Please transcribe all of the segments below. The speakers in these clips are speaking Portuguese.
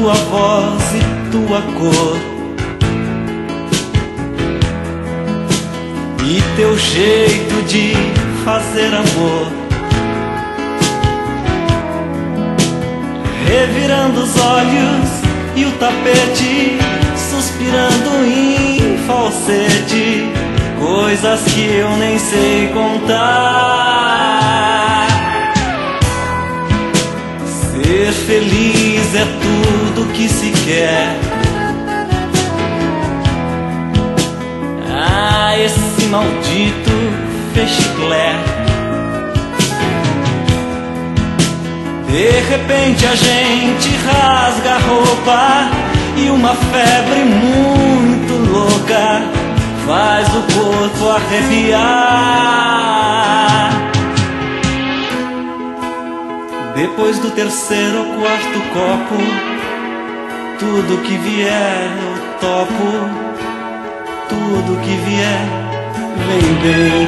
tua voz e tua cor, e teu jeito de fazer amor, revirando os olhos e o tapete, suspirando em falsete, coisas que eu nem sei contar. Ser feliz é tudo que se quer. Ah, esse maldito fechiclé. De repente a gente rasga a roupa e uma febre muito louca faz o corpo arrepiar. Depois do terceiro ou quarto copo, tudo que vier eu topo, tudo que vier vem bem.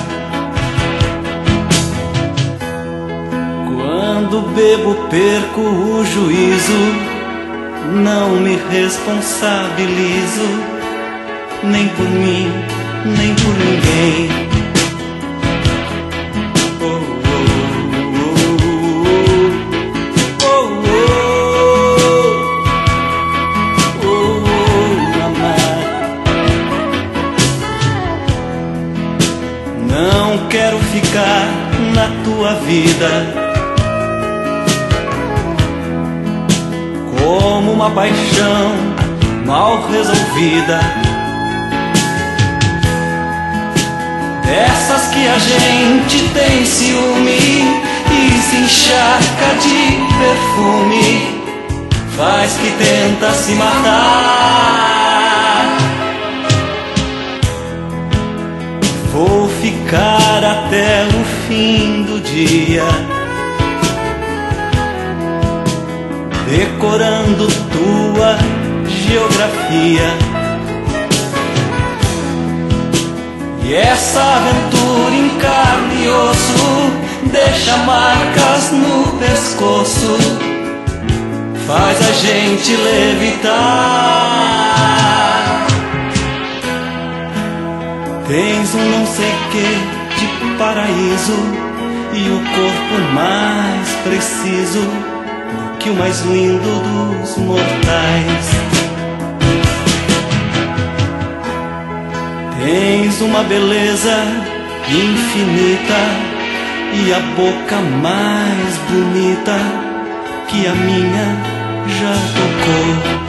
Quando bebo perco o juízo, não me responsabilizo, nem por mim, nem por ninguém. Não quero ficar na tua vida como uma paixão mal resolvida, dessas que a gente tem ciúme e se encharca de perfume, faz que tenta se matar. Vou ficar até o fim do dia, decorando tua geografia. E essa aventura em carne e osso deixa marcas no pescoço, faz a gente levitar. Tens um não sei que de paraíso e o corpo mais preciso do que o mais lindo dos mortais. Tens uma beleza infinita e a boca mais bonita que a minha já tocou.